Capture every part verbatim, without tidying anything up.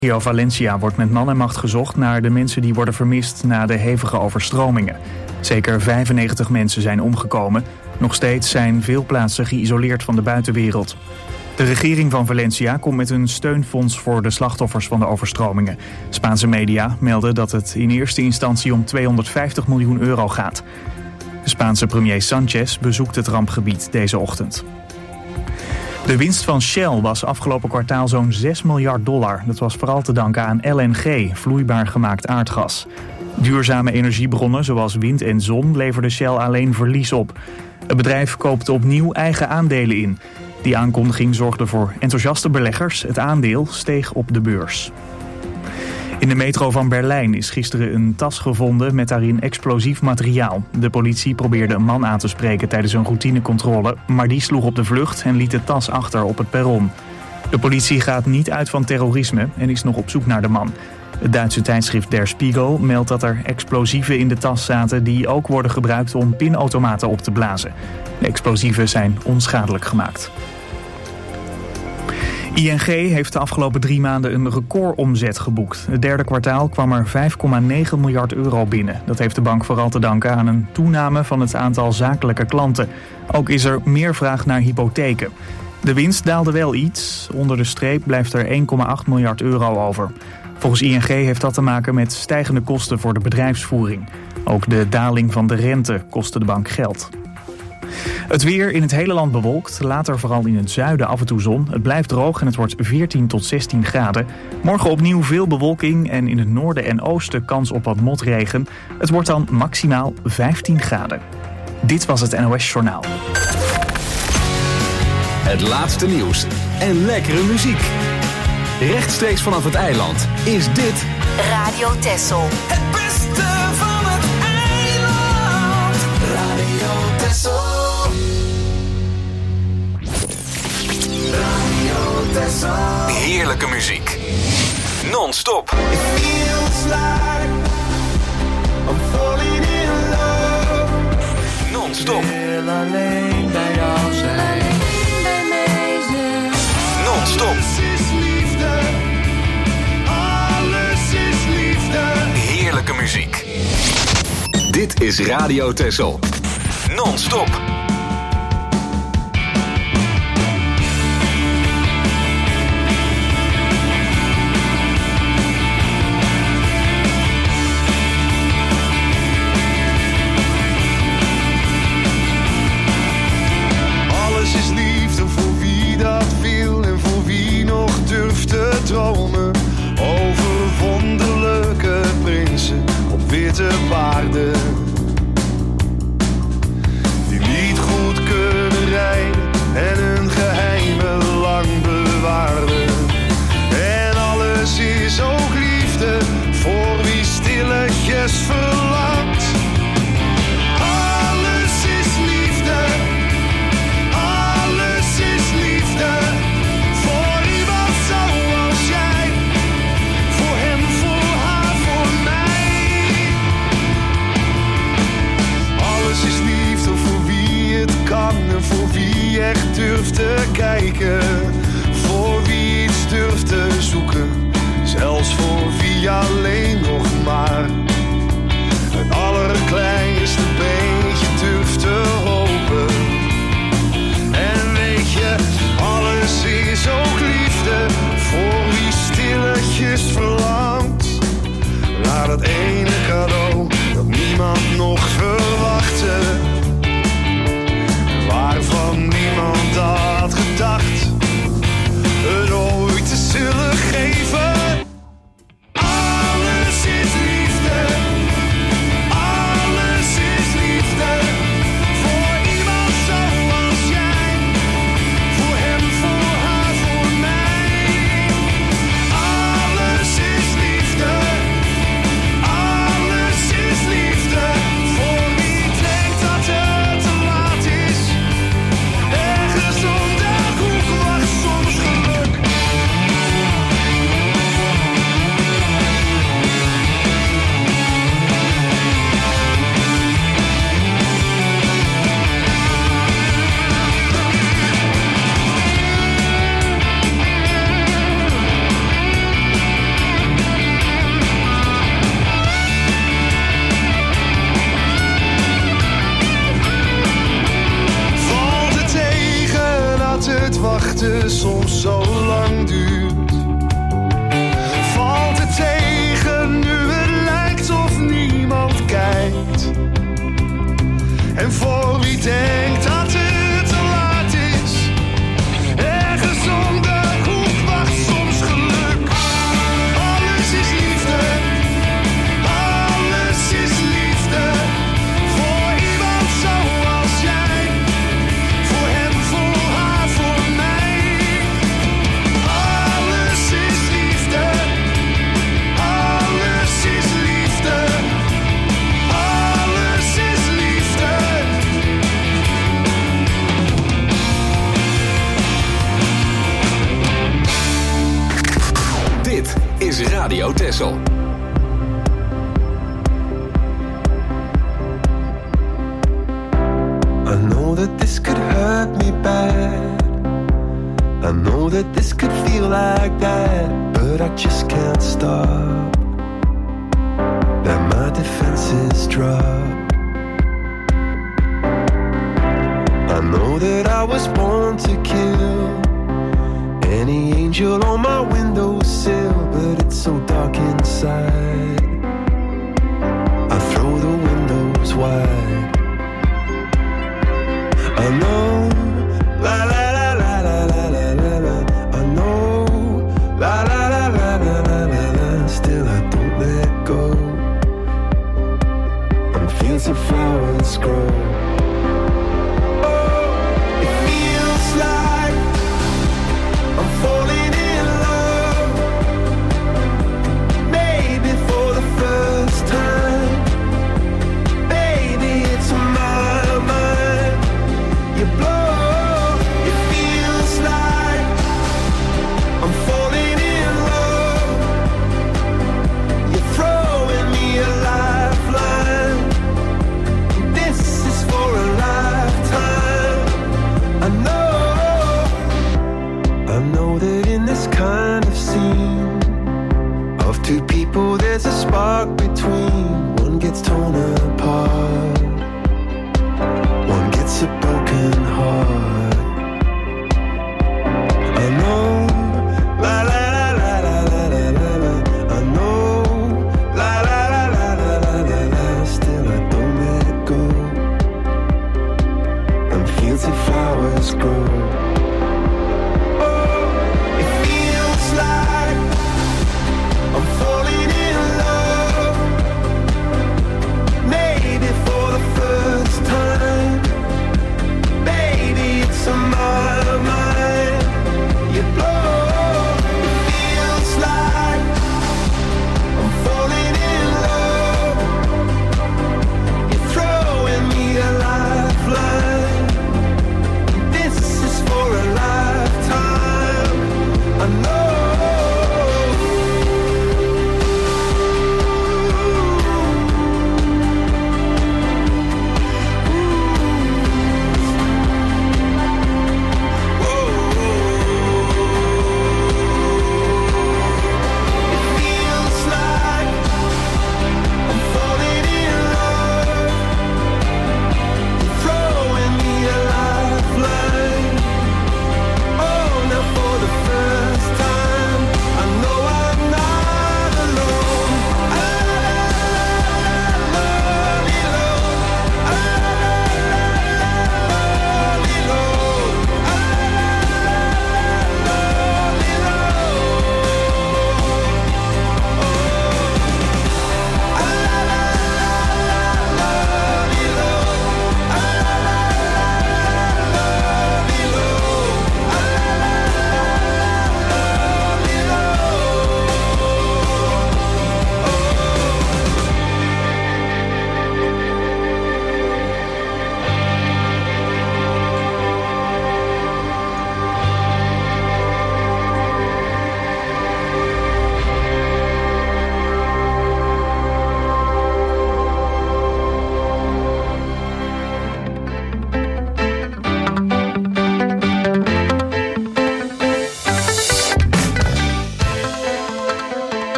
Rio Valencia wordt met man en macht gezocht naar de mensen die worden vermist na de hevige overstromingen. Zeker vijfennegentig mensen zijn omgekomen. Nog steeds zijn veel plaatsen geïsoleerd van de buitenwereld. De regering van Valencia komt met een steunfonds voor de slachtoffers van de overstromingen. Spaanse media melden dat het in eerste instantie om tweehonderdvijftig miljoen euro gaat. De Spaanse premier Sanchez bezoekt het rampgebied deze ochtend. De winst van Shell was afgelopen kwartaal zo'n zes miljard dollar. Dat was vooral te danken aan L N G, vloeibaar gemaakt aardgas. Duurzame energiebronnen zoals wind en zon leverde Shell alleen verlies op. Het bedrijf koopte opnieuw eigen aandelen in. Die aankondiging zorgde voor enthousiaste beleggers. Het aandeel steeg op de beurs. In de metro van Berlijn is gisteren een tas gevonden met daarin explosief materiaal. De politie probeerde een man aan te spreken tijdens een routinecontrole, maar die sloeg op de vlucht en liet de tas achter op het perron. De politie gaat niet uit van terrorisme en is nog op zoek naar de man. Het Duitse tijdschrift Der Spiegel meldt dat er explosieven in de tas zaten die ook worden gebruikt om pinautomaten op te blazen. De explosieven zijn onschadelijk gemaakt. I N G heeft de afgelopen drie maanden een recordomzet geboekt. Het derde kwartaal kwam er vijf komma negen miljard euro binnen. Dat heeft de bank vooral te danken aan een toename van het aantal zakelijke klanten. Ook is er meer vraag naar hypotheken. De winst daalde wel iets. Onder de streep blijft er één komma acht miljard euro over. Volgens I N G heeft dat te maken met stijgende kosten voor de bedrijfsvoering. Ook de daling van de rente kostte de bank geld. Het weer in het hele land bewolkt, later vooral in het zuiden af en toe zon. Het blijft droog en het wordt veertien tot zestien graden. Morgen opnieuw veel bewolking en in het noorden en oosten kans op wat motregen. Het wordt dan maximaal vijftien graden. Dit was het N O S Journaal. Het laatste nieuws en lekkere muziek. Rechtstreeks vanaf het eiland is dit Radio Texel. Het beste van het eiland. Radio Texel. Radio Texel. heerlijke muziek. Non-stop. It feels like I'm falling in love. Non-stop. Wil alleen bij jou zijn. Non-stop. Alles is liefde. Alles is liefde. Heerlijke muziek. Dit is Radio Texel. Non-stop. Alles is liefde voor wie dat wil en voor wie nog durft te dromen over wonderlijke prinsen op witte paarden die niet goed kunnen rijden en hun geheimen lang bewaarden. En alles is ook liefde voor wie stilletjes verlangt. Alles is liefde. Alles is liefde. Voor iemand zoals jij. Voor hem, voor haar, voor mij. Alles is liefde voor wie het kan en voor wie echt durft te kijken. Voor wie iets durft te zoeken. Zelfs voor wie alleen nog maar het allerkleinste beetje durft te hopen. En weet je, alles is ook liefde voor wie stilletjes verlangt naar dat ene cadeau dat niemand nog verwachtte, waarvan niemand had gedacht het ooit te zullen geven. Alles is liefde. Alles is liefde. Voor iemand zoals jij. Voor hem, voor haar, voor mij. Alles is liefde. liefde soms zo lang duurt. Valt het tegen nu het lijkt of niemand kijkt. En voor wie denkt dat het te laat is, ergens om de hoek wacht soms geluk. Alles is liefde, alles is liefde. Voor iemand zoals jij, voor hem, voor haar, voor mij. Alles is liefde, alles is liefde, alles is liefde. Dit is Radio Texel. I know that this could hurt me bad. I know that this could feel like that, but I just can't stop. That my defenses drop. I know that I was born to kill any angel on my windowsill, but it's so dark inside. I throw the windows wide. I know, la la la la la la la la la. I know, la la la la la la la la. Still I don't let go. On fields of flowers grow. Oh, it feels like I'm falling in love. Maybe for the first time. Baby, it's my mind. You blow, it feels like I'm falling in love. You're throwing me a lifeline. This is for a lifetime. I know, I know that in this kind of scene of two people there's a spark between. One gets torn apart, one gets a broken heart. I know, la la la la la la la la la. I know, la la la la la la la la. Still I don't let go. And fields of flowers grow. Oh, it feels like I'm falling in love. Maybe for the first time. Baby, it's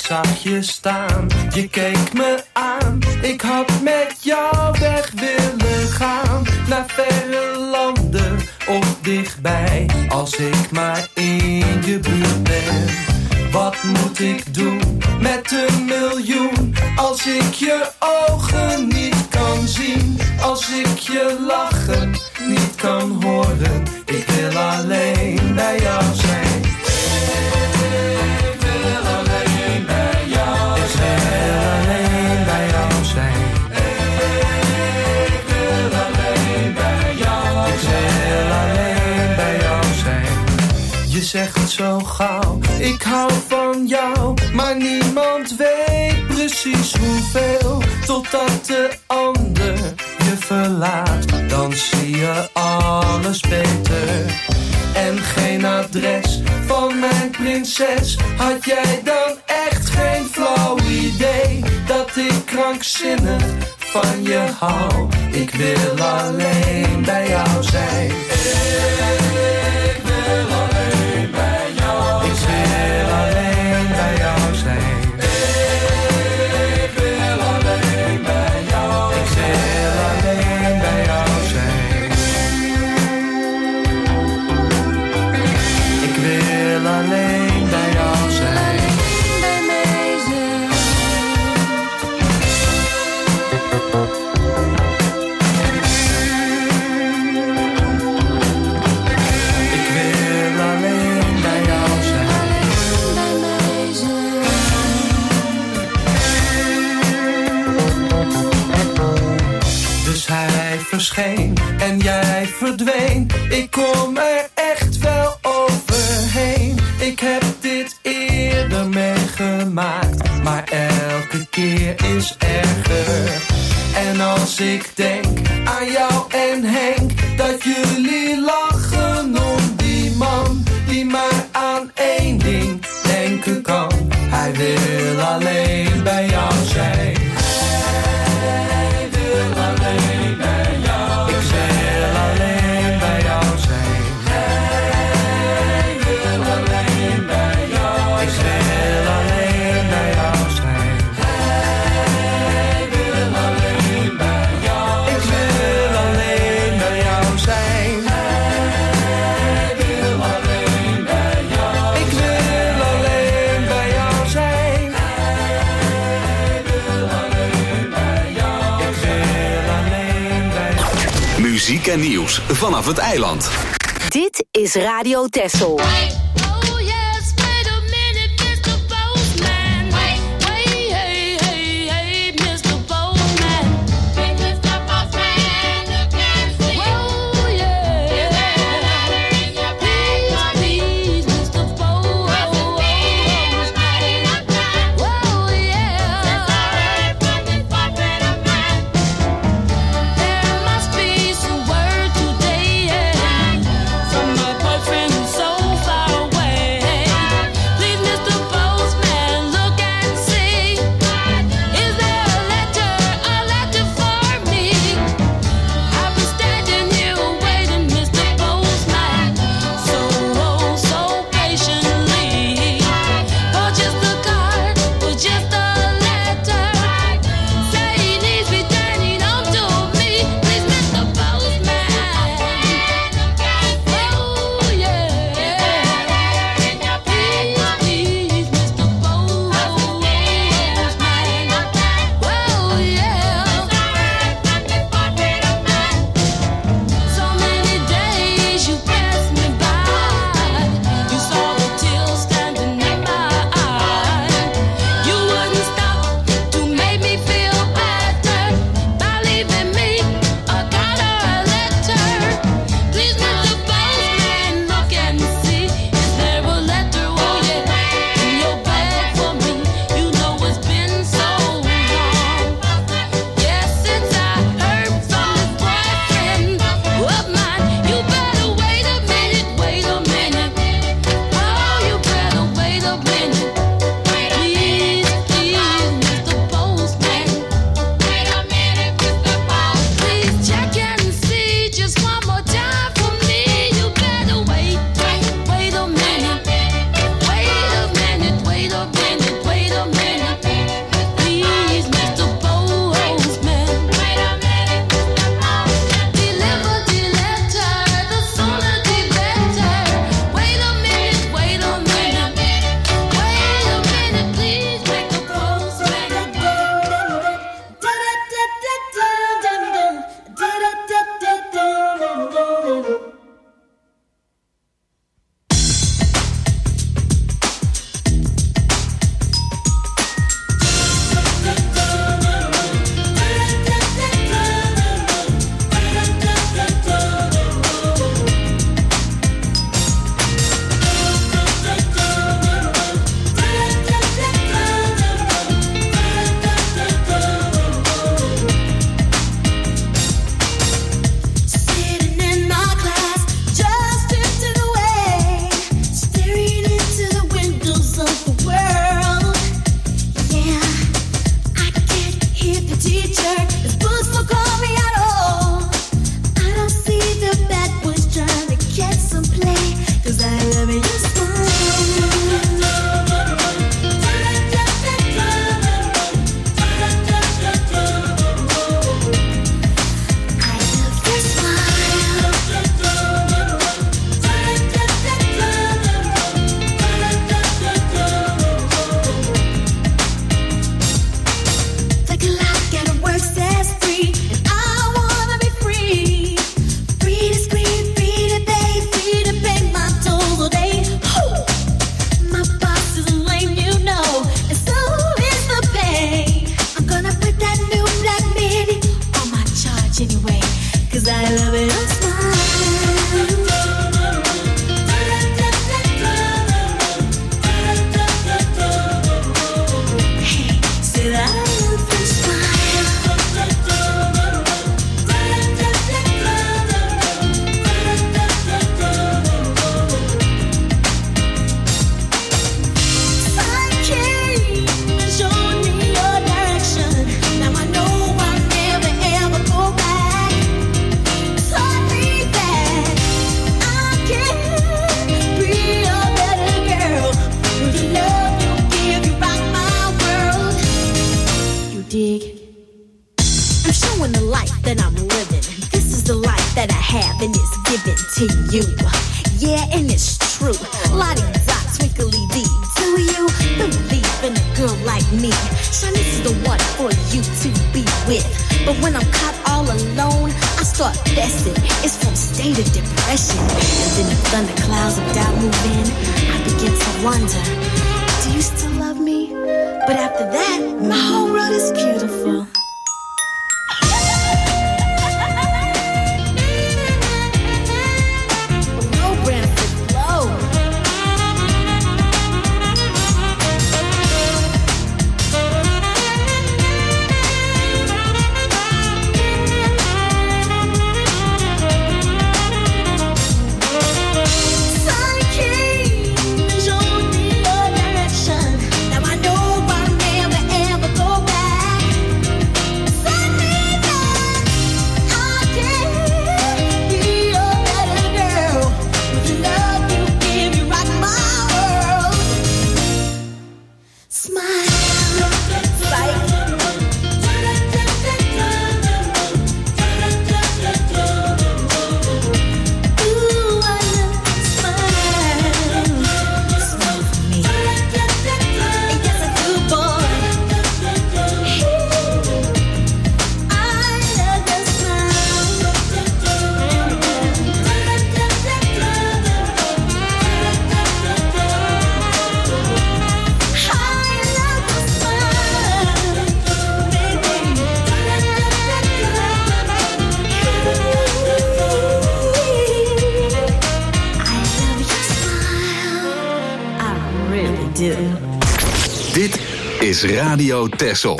zag je staan, je keek me aan. Ik had met jou weg willen gaan, naar verre landen of dichtbij. Als ik maar in je buurt ben. Wat moet ik doen met een miljoen, als ik je ogen niet kan zien, als ik je lachen niet kan horen. Ik wil alleen bij jou zijn. Ik wil alleen bij jou zijn. Ik wil alleen bij jou zijn. Ik wil alleen bij jou zijn. Ik wil alleen bij jou zijn. Je zegt het zo gauw, ik hou van jou, maar niemand weet precies hoeveel. Totdat de ander je verlaat, dan zie je alles beter. En geen adres van mijn prinses, had jij dan echt geen flauw idee dat ik krankzinnig van je hou. Ik wil alleen bij jou zijn. Ik wil alleen bij jou zijn. Ik wil alleen bij jou zijn. Ik wil alleen bij jou zijn. Ik wil alleen bij jou zijn. Ik wil alleen bij jou zijn. Bij mij zijn. Ik wil alleen bij jou zijn. Bij mij zijn. Dus hij verscheen en jij verdween. Ik kom er echt wel overheen. Ik heb dit eerder meegemaakt, maar elke keer is erger. En als ik denk aan jou en Henk, dat jullie lachen om die man die maar aan één ding denken kan. Hij wil alleen bij jou zijn. Hij wil alleen bij jou. Ik wil alleen bij jou zijn. Hij wil alleen bij jou. Ik wil alleen bij jou zijn. Hij wil alleen bij jou. Ik wil alleen bij jou zijn. Hij wil alleen bij jou. Ik wil alleen bij jou zijn. Hij wil alleen bij jou. Ik wil alleen bij jou. Muziek en nieuws vanaf het eiland. Dit is Radio Texel. Oh yes, wait a minute, mister Postman. Wait, wait, hey, hey, hey, mister Postman. Hey, mister Postman, you can't see. Oh yeah. Is there a letter in your bag for me? Please, mister Postman. Oh yeah. Since I heard from this portrait of mine, there must be some word today, yeah, from my boyfriend who's so far away. 'cause I love your smile. Dit is Radio Texel.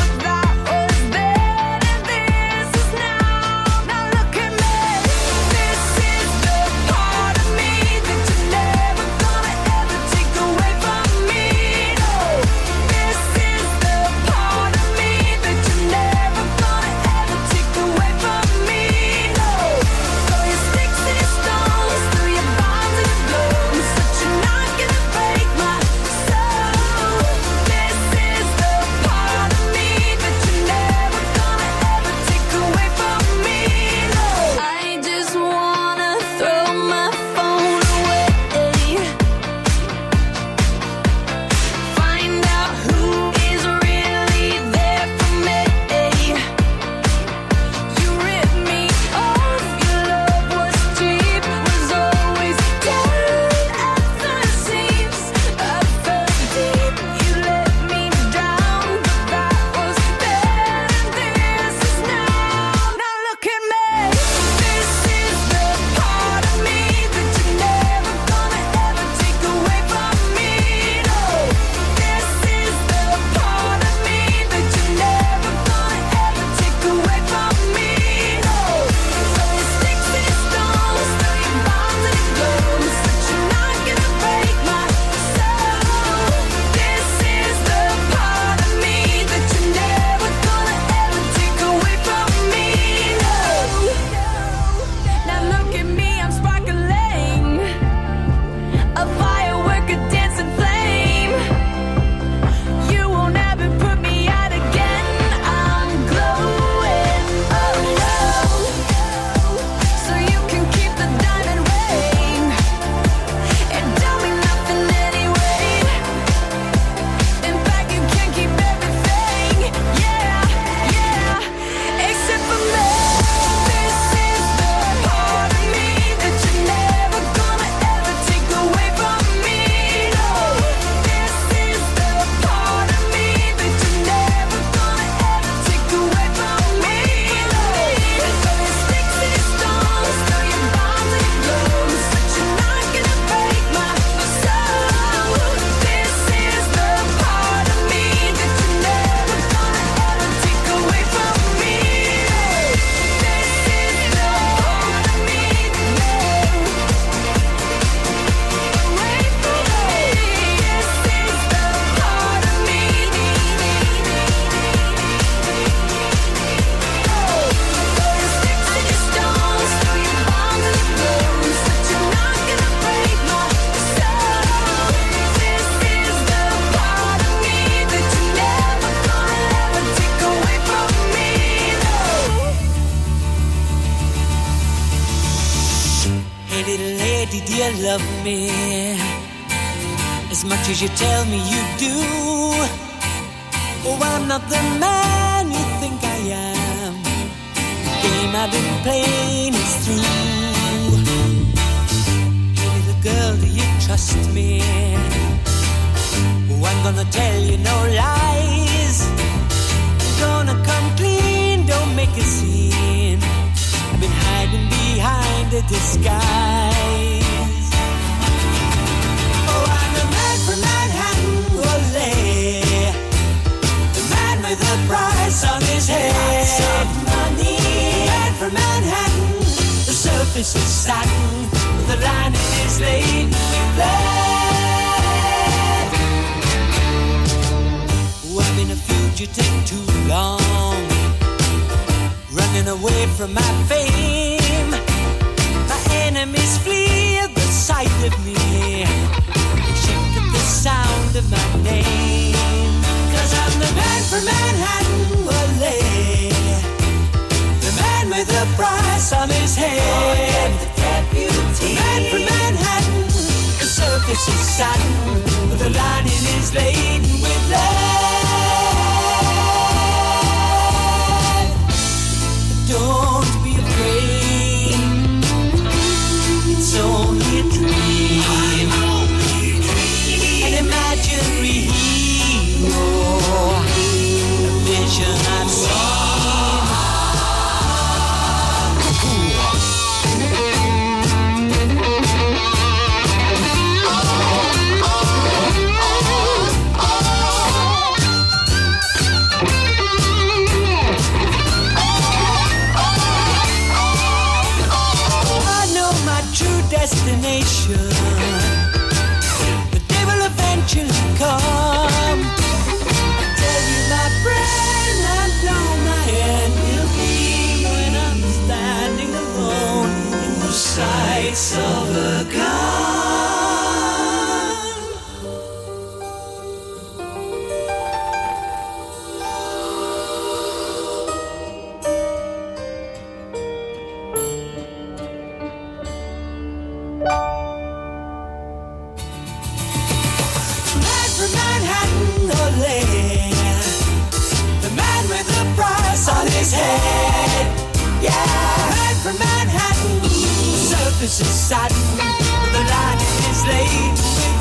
This love me as much as you tell me you do. Oh, I'm not the man you think I am. The game I've been playing is through. Hey, little girl, do you trust me? Oh, I'm gonna tell you no lies. I'm gonna come clean, don't make a scene. I've been hiding behind a disguise. Oh, I'm the man from Manhattan, ole. The man with the price on his head. Money. The man from Manhattan. The surface is satin, the lining is laden with lead. Oh, I've been a fugitive too long, running away from my fame. My enemies flee at the sight of me. They shake at the sound of my name. Cause I'm the man from Manhattan, ole. The man with the price on his head. The deputy. The man from Manhattan. The surface is satin, but the lining is laden with lead. Don't be afraid, it's only a dream, an imaginary hero, a vision I've seen. Destination, the day will eventually come. I tell you, my friend, I know my end will be when I'm standing alone in the sights of a gun. This is satin, the lining is laid with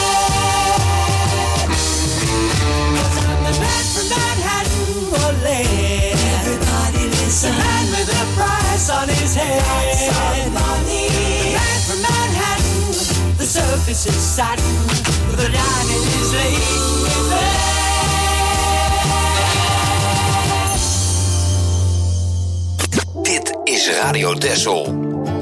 lead. Cause I'm the man from Manhattan, ole. Everybody listen. The man with the price on his head. Money. The man from Manhattan, the surface is satin, the lining is laid with lead. Dit is Radio Texel.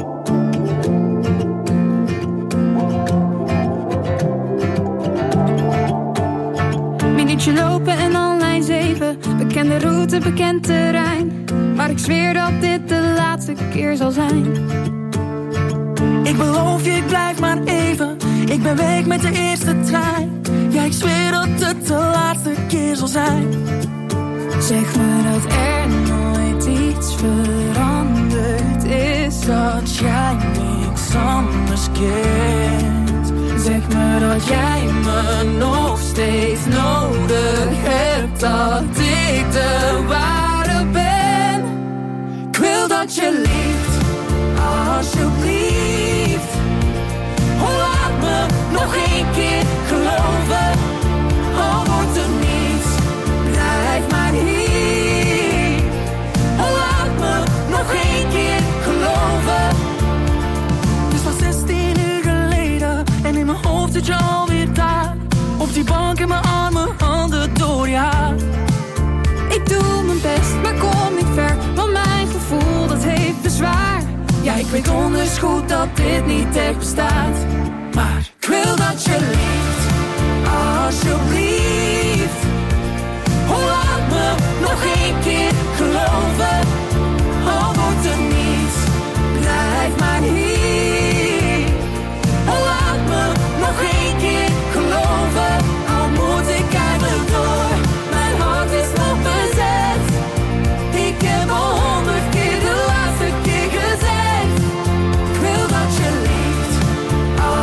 Minuutje lopen en al lijn zeven. Bekende route, bekend terrein. Maar ik zweer dat dit de laatste keer zal zijn. Ik beloof je, ik blijf maar even. Ik ben weg met de eerste trein. Ja, ik zweer dat het de laatste keer zal zijn. Zeg me dat er nooit iets veranderd is. Dat jij niks anders kent. Zeg me dat jij me nog steeds nodig hebt. Dat ik de ware ben. Ik wil dat je liefst, alsjeblieft. Oh, laat me nog één keer geloven. Al wordt er niets, blijf maar hier. Oh, laat me nog één keer geloven. Het was zestien uur geleden en in mijn hoofd zit je alweer daar. Op die bank in mijn armen, handen door je haar. Ik doe mijn best, maar kom niet ver. Want mijn gevoel, dat heeft bezwaar. Ja, ik weet onders goed dat dit niet echt bestaat. Maar ik wil dat je liefst, alsjeblieft. Oh, laat me nog één keer geloven. Al wordt er niets, blijf maar hier. Oh, laat me nog één keer geloven. Al moet ik eigenlijk door, mijn hart is nog bezet. Ik heb al honderd keer de laatste keer gezegd. Ik wil dat je liefst,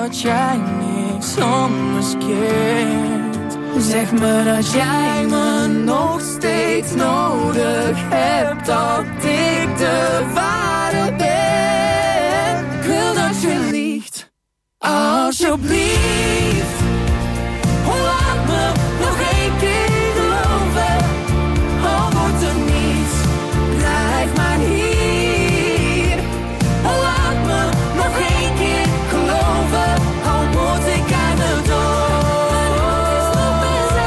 dat jij niks anders kent. Zeg me dat jij me nog steeds nodig hebt, dat ik de ware ben. Ik wil dat je liegt, alsjeblieft. Laat me nog één keer geloven, al wordt er niets, blijf maar hier. Laat me nog één keer geloven, al moet ik aan de dood.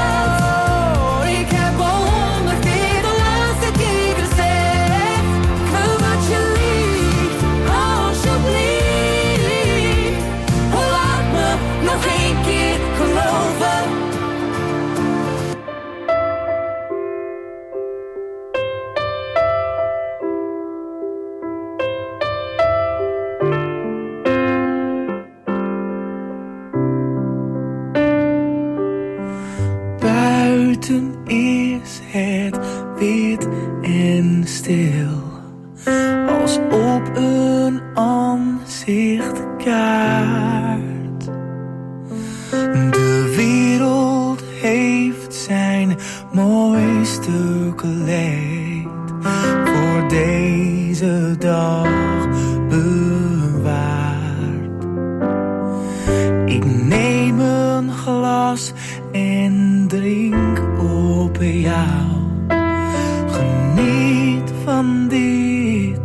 Ik heb al honderd keer de laatste keer gezegd, ik wil dat je liegt, alsjeblieft. Laat me nog één keer geloven. Buiten is het wit en stil, als op een aanzichtkaart. De wereld heeft zijn mooiste kleed voor deze dag bewaard. Ik neem een glas en drink op jou. Geniet van dit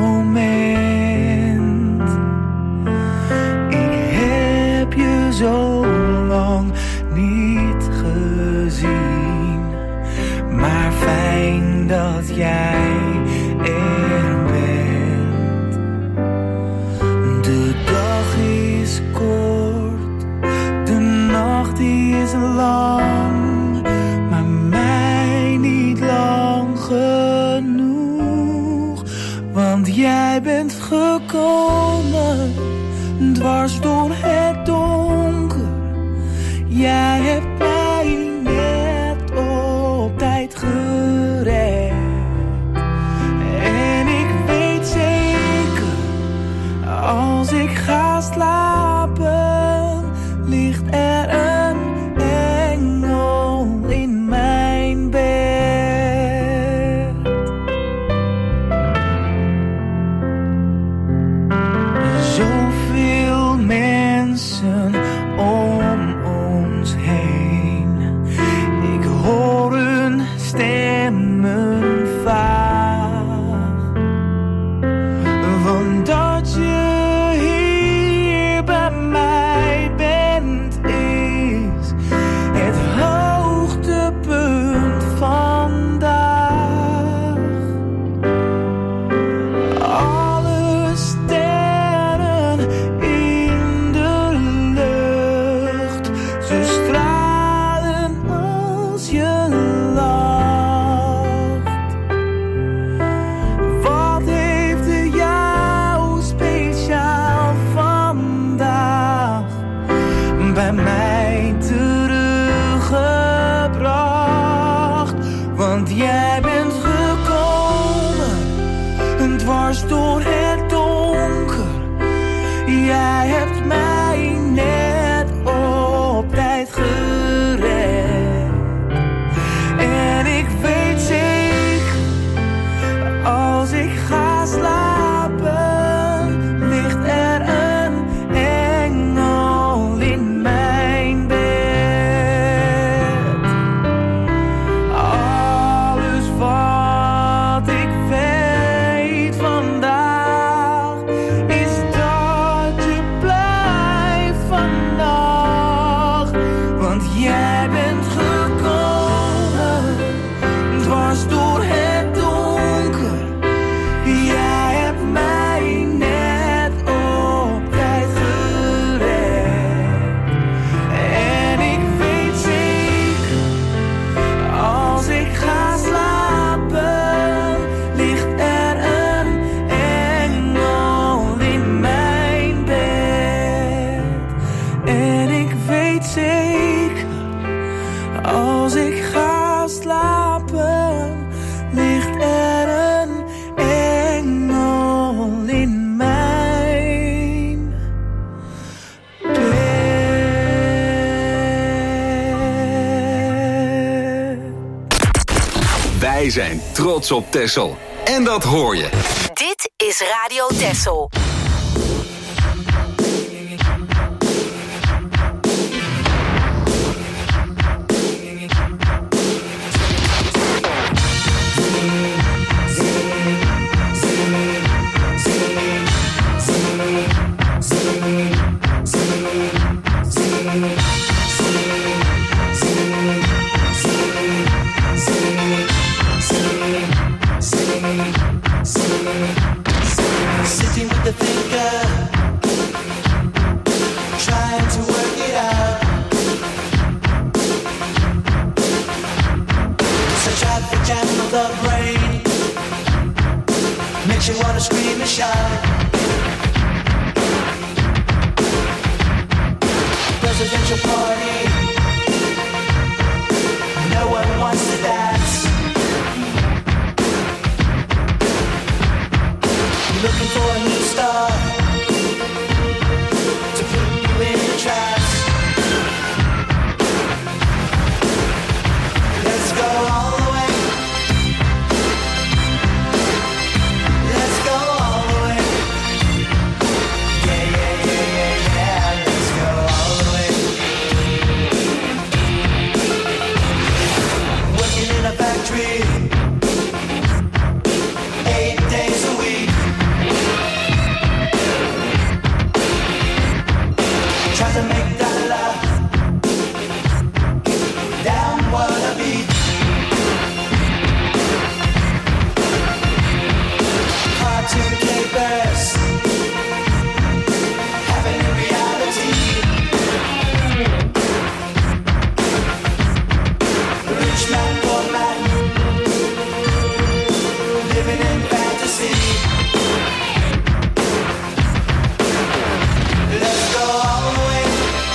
moment. Ik heb je zo lang niet gezien, maar fijn dat jij er bent. De dag is kort, de nacht is lang, maar mij niet lang genoeg. Want jij bent gekomen, dwars door het donker. Jij hebt mij net op tijd gered. En ik weet zeker, als ik ga slapen, ligt er een engel in mijn bed. Zoveel mensen om ons heen, ik hoor hun stemmen vaag. Want dat je hier bij mij bent is het hoogtepunt vandaag. Alle sterren in de lucht, ze stralen als je lacht. Wat heeft er jou speciaal vandaag bij mij teruggebracht? Want jij bent gekomen, dwars door het donker. Jij hebt mij net op tijd gered. En ik weet zeker, als ik ga slapen, ligt er een engel in mijn bed. Alles wat ik weet vandaag is dat je blijft. Wij zijn trots op Texel. En dat hoor je. Dit is Radio Texel. Sitting with the thinker, trying to work it out. It's a traffic jam of the brain, makes you wanna scream and shout. Presidential party, no one wants to dance. Looking for a new star to put you in a trance. Let's go all the way. Let's go all the way. Yeah, yeah, yeah, yeah, yeah. Let's go all the way. Working in a factory, eight days a week. Try to make that love downward a beat. Cartoon capers having a reality. Rich man, poor man, living in fantasy. Let's go all the way.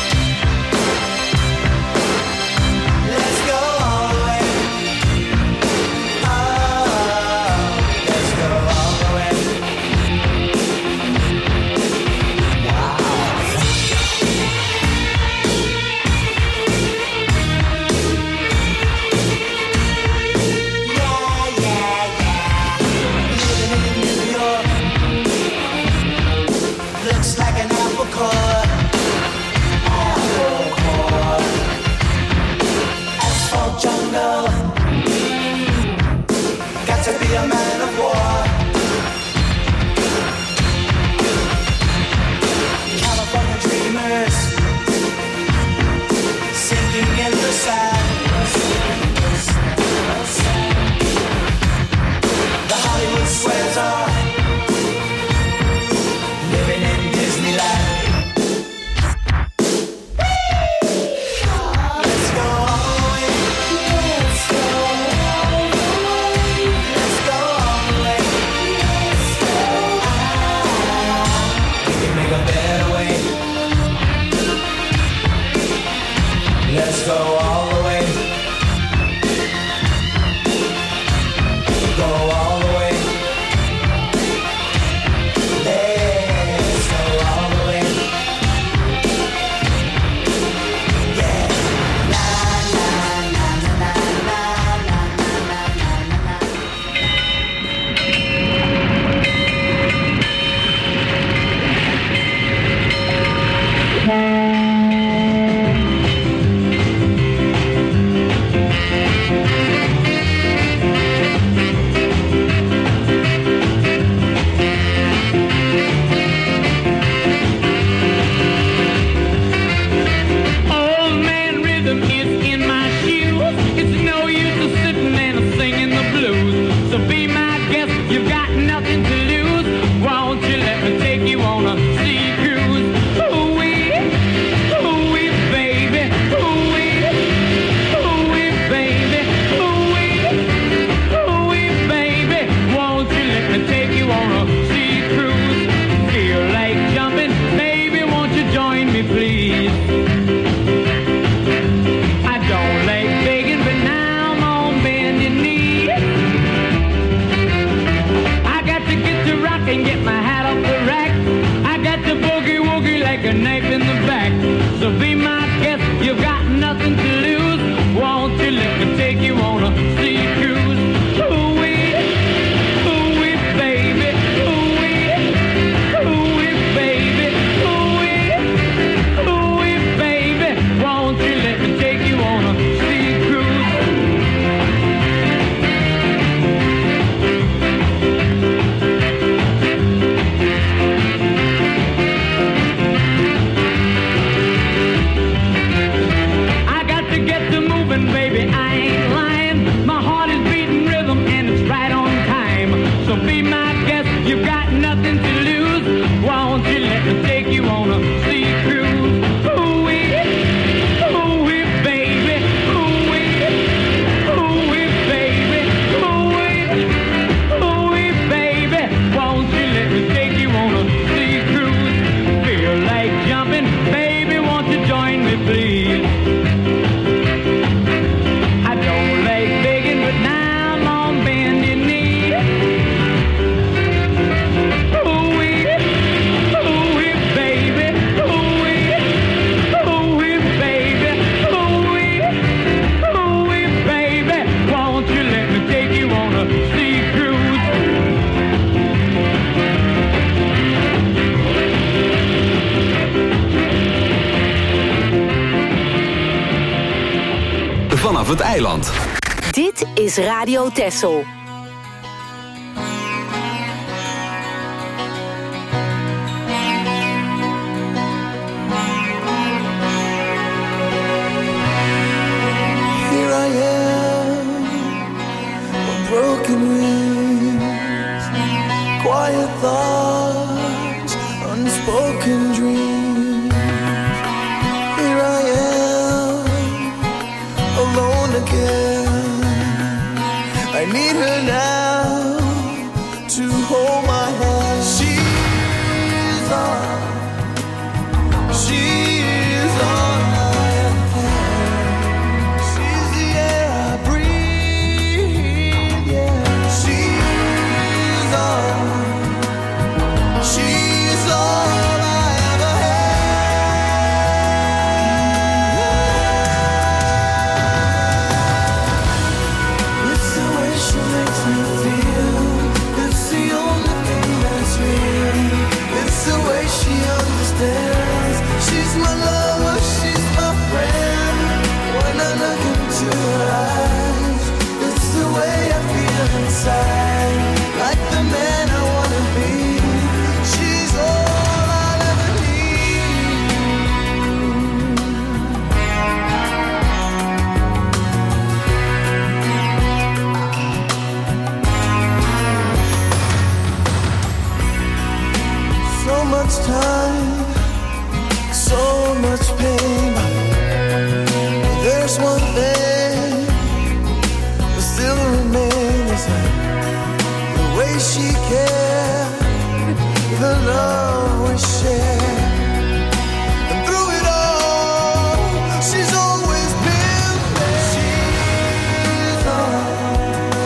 Let's go all the way. Oh, let's go all the way. Wow. Yeah, yeah, yeah. Living in New York looks like an apple core. Apple core. Asphalt jungle. Got to be a man of war. California dreamers sinking in the sand. The Hollywood squares are living in Disneyland. Let's go all the way. Let's go all the way. Let's go all the way. We can make a better way. Let's go all the way. Go all the way. Let's go all the way. Yeah. Na na na na na na na Old man rhythm is in my shoes. It's no use of sitting and singing the blues. So be my guest, you've got nothing to lose. Won't you let me take you on a sea cruise? Ooh-wee, ooh-wee, baby, ooh-wee, ooh-wee, baby, ooh-wee, ooh-wee, baby. Won't you let me take you on a sea cruise? Feel like jumping, baby, won't you join me, please? I don't like begging, but now I'm on bended knee. I got to get to rock and get my hat off the rack. I got to boogie woogie like a knife in the back. So be my guest, you've got nothing to lose. Won't you let me take you on a sea cruise? You've got nothing to lose. Won't you let me take you on a sea cruise? Ooh-wee, ooh-wee, baby. Ooh-wee, ooh-wee, baby. Ooh-wee, ooh-wee, baby. Won't you let me take you on a sea cruise? Feel like jumping, baby, won't you join me, please? I don't like begging, but now I'm on bending knee. Ooh-wee, ooh-wee, baby. Ooh-wee, ooh-wee, baby. Ooh-wee, ooh-wee, baby. Won't you let me take you on a sea cruise? Vanaf het eiland. Dit is Radio Texel. Here I am, with broken wings, quiet thoughts, unspoken dreams. Here I am, alone again. I need her now to hold my hand. She's all, she's all I have. She's the air I breathe, yeah. She's all, she's all I ever had. It's the way she makes me feel. It's the only thing that's real. It's the way she understands. She's my lover, she's my friend. When I look into her eyes, it's the way I feel inside. Like the man I wanna be. She's all I'll ever need. So much time, so much pain. There's one thing that still remains, the way she cared, the love we share. And through it all, she's always been there. She's all,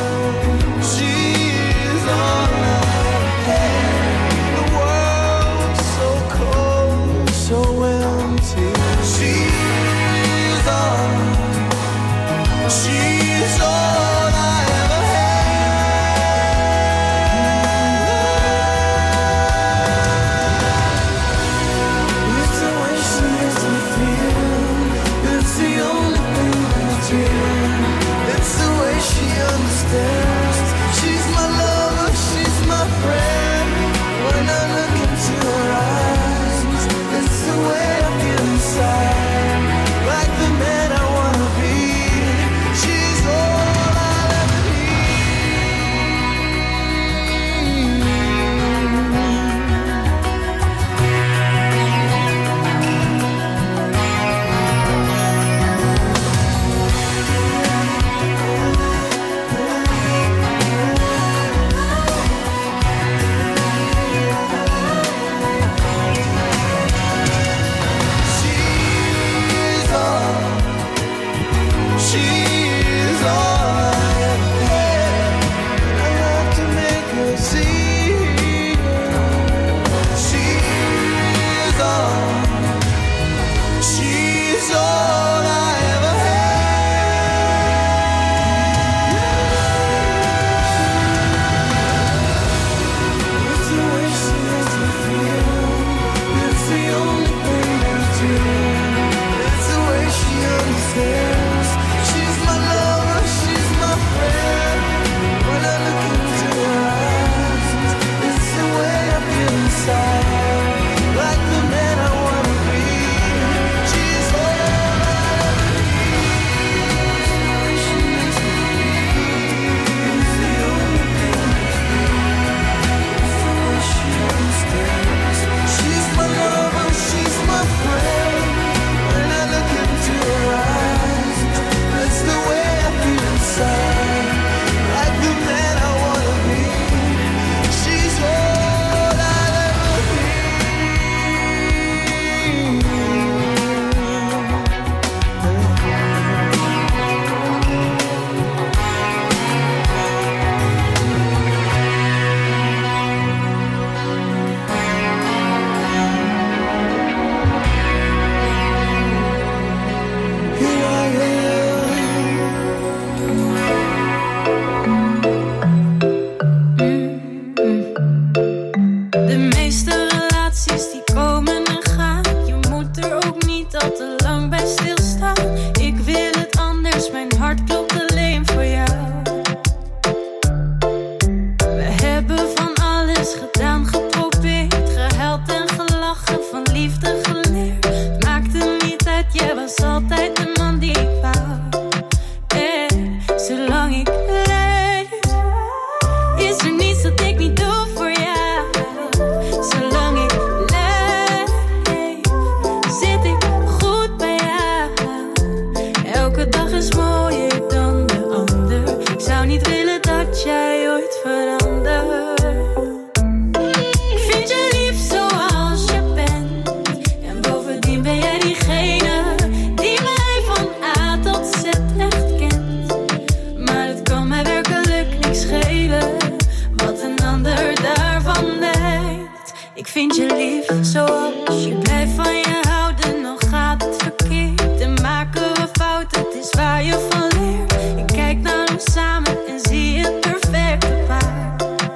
she's all I had. The world's so cold, so empty. She's all, Ik vind je lief zoals je blijft van je houden. Nog gaat het verkeerd en maken we fouten. Het is waar je van leert. Ik kijk naar ons samen en zie het perfecte paar.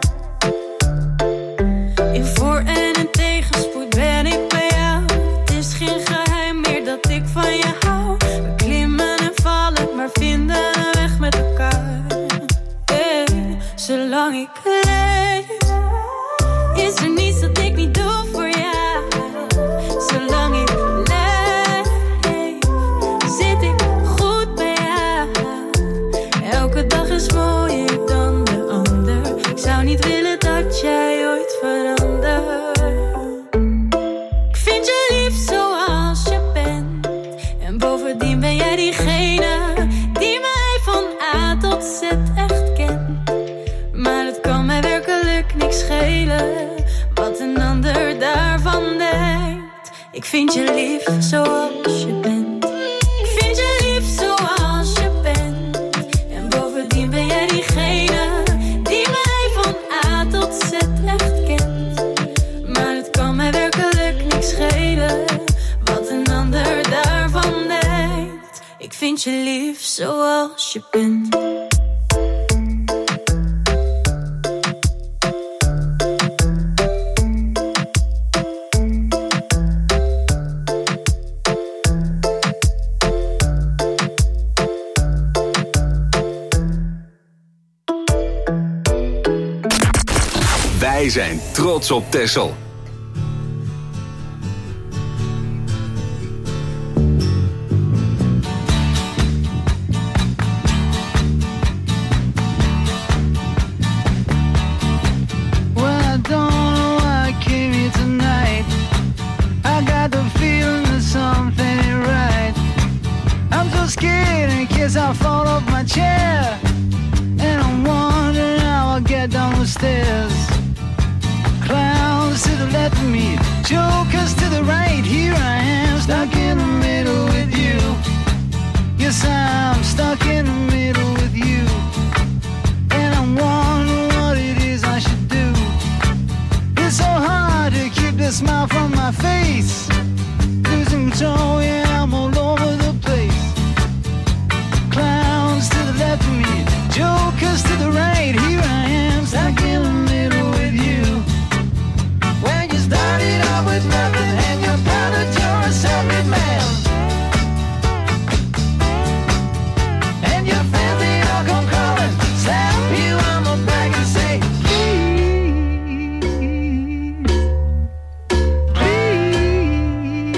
In voor- en in tegenspoed ben ik bij jou. Het is geen geheim meer dat ik van je hou. We klimmen en vallen, maar vinden een weg met elkaar. Hey, zolang ik leef, is er niets dat ik niet doe voor jou. Zolang ik leef, zit ik goed bij jou. Elke dag is mooier dan de ander. Ik zou niet willen dat jij ooit verandert. Ik vind je lief zoals je bent. En bovendien ben jij diegene die mij van A tot Z echt kent. Maar het kan mij werkelijk niks schelen wat een ander daarvan denkt. Ik vind je lief zoals je bent. Ik vind je lief zoals je bent. En bovendien ben jij diegene die mij van A tot Z echt kent. Maar het kan mij werkelijk niks schelen wat een ander daarvan denkt. Ik vind je lief zoals je bent. Wij zijn trots op Texel. Well, I don't know why I came here tonight. I got the feeling that something ain't right. I'm so scared in case I fall off my chair. And I'm wondering how I'll get down the stairs. Clowns to the left of me, jokers to the right. Here I am, stuck in the middle with you. Yes, I'm stuck in the middle with you. And I'm wondering what it is I should do. It's so hard to keep the smile from my face. Losing control, yeah, I'm all over the place. Clowns to the left of me, jokers to the right. Here I am, stuck in the middle with you. When you started out with nothing and you're proud that you're a self-made man. And your friends, they all come calling, slap you on the back and say, please, please.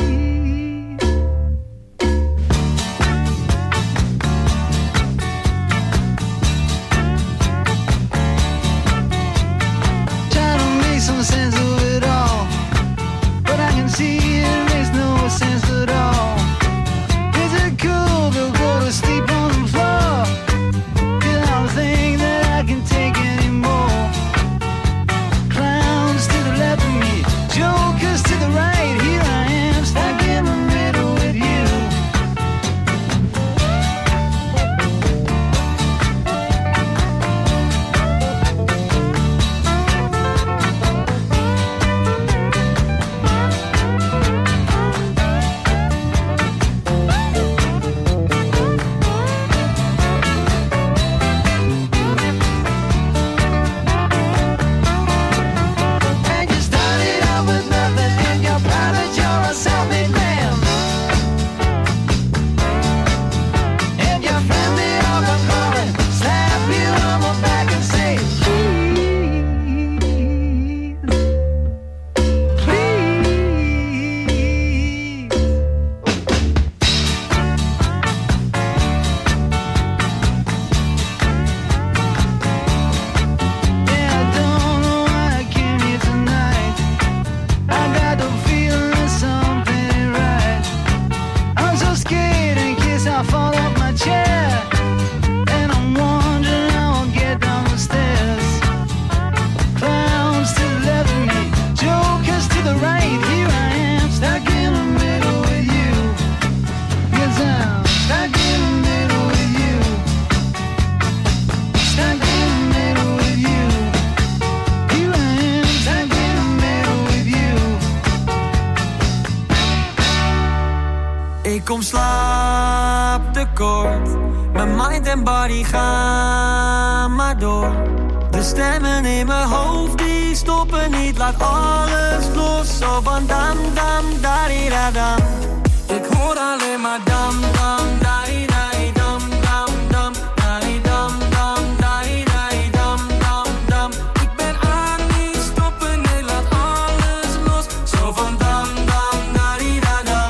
kom slaaptekort. Mijn mind en body gaan maar door. De stemmen in mijn hoofd die stoppen niet. Laat alles los, zo van dam dam dari da dam. Ik hoor alleen maar dam dam dari dari dam dam dam dari dam dam dari dari dam dam dam. Ik ben aan niet stoppen, nee laat alles los, zo van dam dam dari da dam.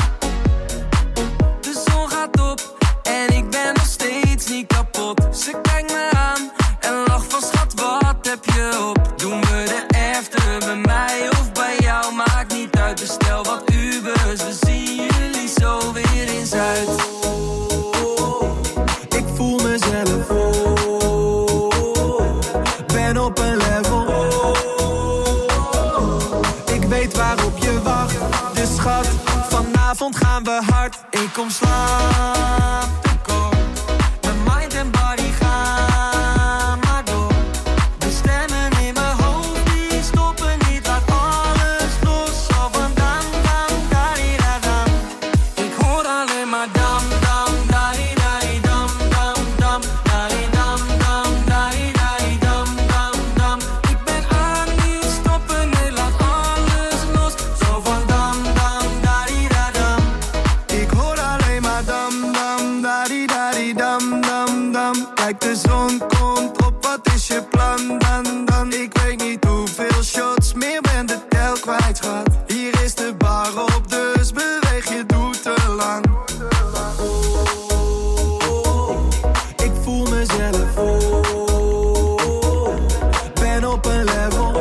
De zon gaat op en ik ben nog steeds niet kapot. Ze kijkt me aan en lacht van schat, wat heb je op? Doen we de after bij mij of bij jou? Maakt niet uit, bestel wat Ubers. We zien jullie zo weer in Zuid. Ik voel mezelf, ben op een level. Ik weet waarop je wacht, dus schat, vanavond gaan we hard. Ik kom slaaptekort. Mijn mind en body gaan maar door. De stemmen in mijn hoofd die stoppen niet. Laat alles los, zo van dam dam dari da dam. Ik hoor alleen maar dam dam dari dari dam dam dam dari dam dam dari dari dam dam dam. Ik ben aan niet stoppen, nee laat alles los, zo van dam dam dari da dam. Ik hoor alleen maar dam dam dari dari dam dam dam. Kijk, de zon komt op, wat is je plan dan dan? Ik weet niet hoeveel shots meer, ben de tel kwijt schat. Hier is de bar op, dus beweeg je, doet te lang. Ik voel mezelf, ben op een level.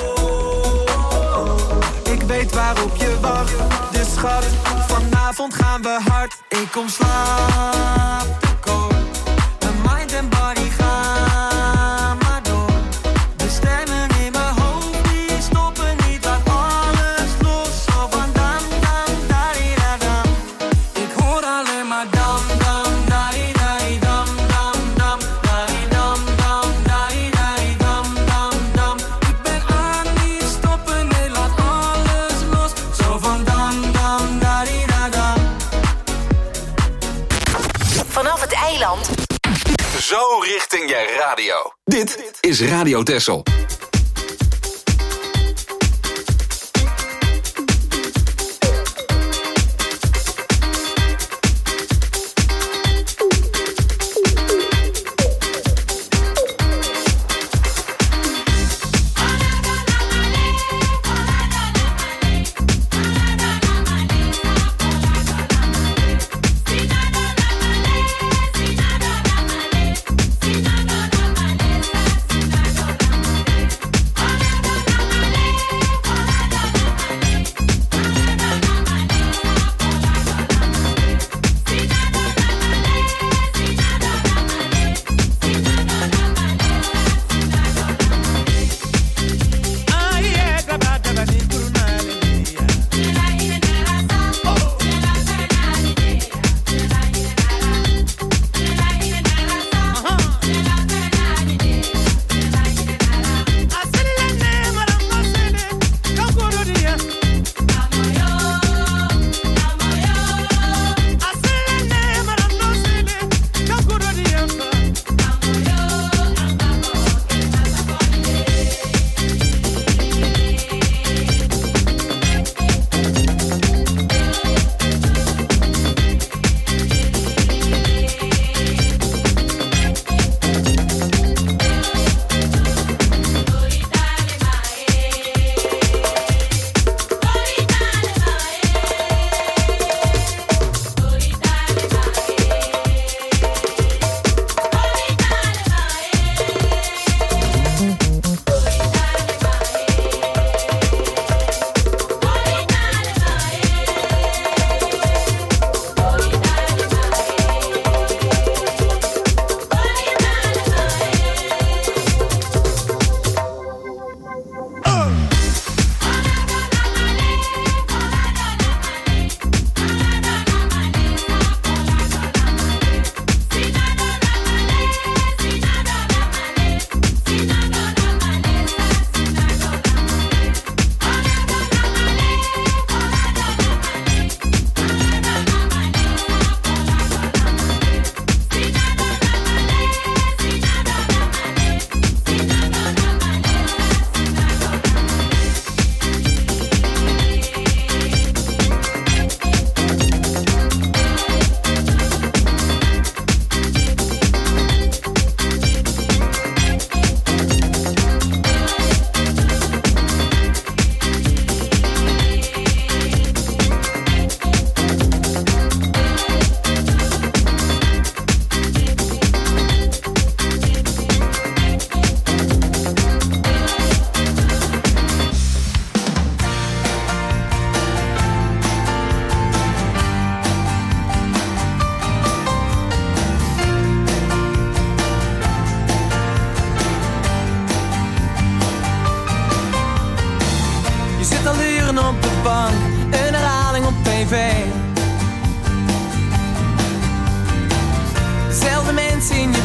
Ik weet waarop je wacht, dus schat, vanavond gaan we hard. Ik kom slaaptekort. Mijn mind en body gaan maar door. De stemmen in mijn hoofd die stoppen niet. Laat alles los, zo van dam dam dari da dam. Ik hoor alleen maar dam dam dari dari dam dam dam dari dam dam dari dari dam dam dam. Ik ben aan niet stoppen, nee laat alles los, zo van dam dam dari da dam. Vanaf het eiland. Zo richting je radio. Dit is Radio Texel.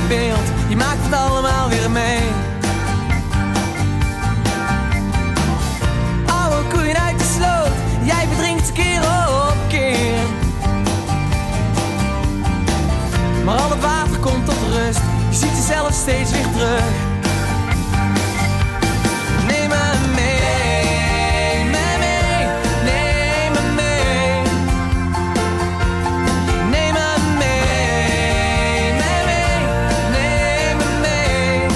beeld, je maakt het allemaal weer mee. Oude koeien uit de sloot, jij verdrinkt keer op keer. Maar al het water komt tot rust, je ziet jezelf steeds weer terug. Neem me mee, me mee, neem me mee. Neem me mee, me mee, neem me mee.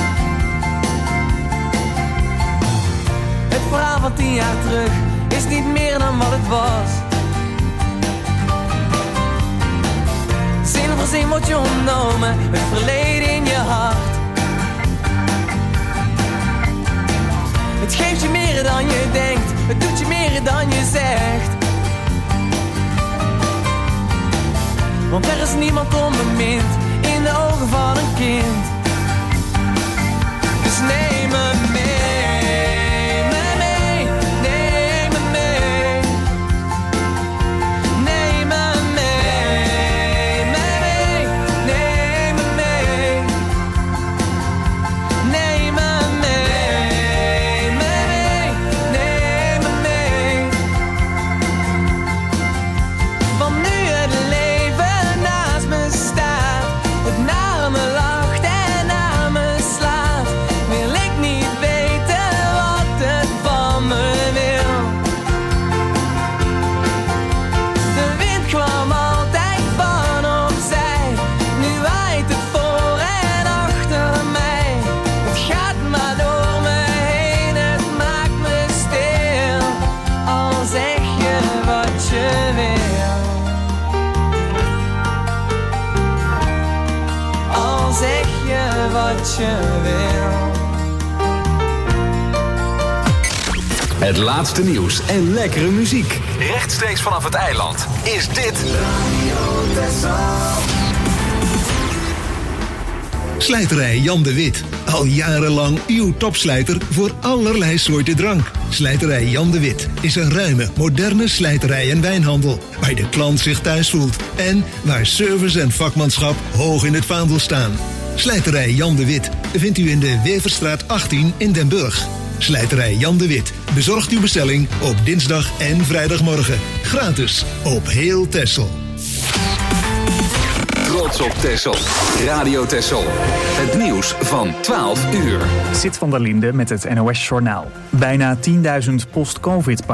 Het verhaal van tien jaar terug is niet meer dan wat het was. Zin voor zin wordt je ontnomen, het verleden in je hart. Het geeft je meer dan je denkt, het doet je meer dan je zegt. Want er is niemand onbemind in de ogen van een kind. Dus neem me mee, me mee, neem me mee. Neem me mee, me mee, neem me mee. Neem me mee, me mee, neem me mee. Want nu het leven naast me staat, het naar me lacht en naar me slaat, wil ik niet weten wat het van me wil. De wind kwam altijd van opzij, nu waait het voor en achter mij. Het gaat maar door me heen, het maakt me stil. Al zeg je wat je wil. Al zeg je wat je wil. Het laatste nieuws en lekkere muziek. Rechtstreeks vanaf het eiland is dit Slijterij Jan de Wit. Al jarenlang uw topslijter voor allerlei soorten drank. Slijterij Jan de Wit is een ruime, moderne slijterij en wijnhandel, waar de klant zich thuis voelt en waar service en vakmanschap hoog in het vaandel staan. Slijterij Jan de Wit vindt u in de Weverstraat achttien in Den Burg. Slijterij Jan de Wit bezorgt uw bestelling op dinsdag en vrijdagmorgen. Gratis op heel Texel. Trots op Texel. Radio Texel. Het nieuws van twaalf uur. Sit van der Linde met het N O S Journaal. Bijna tienduizend post-covid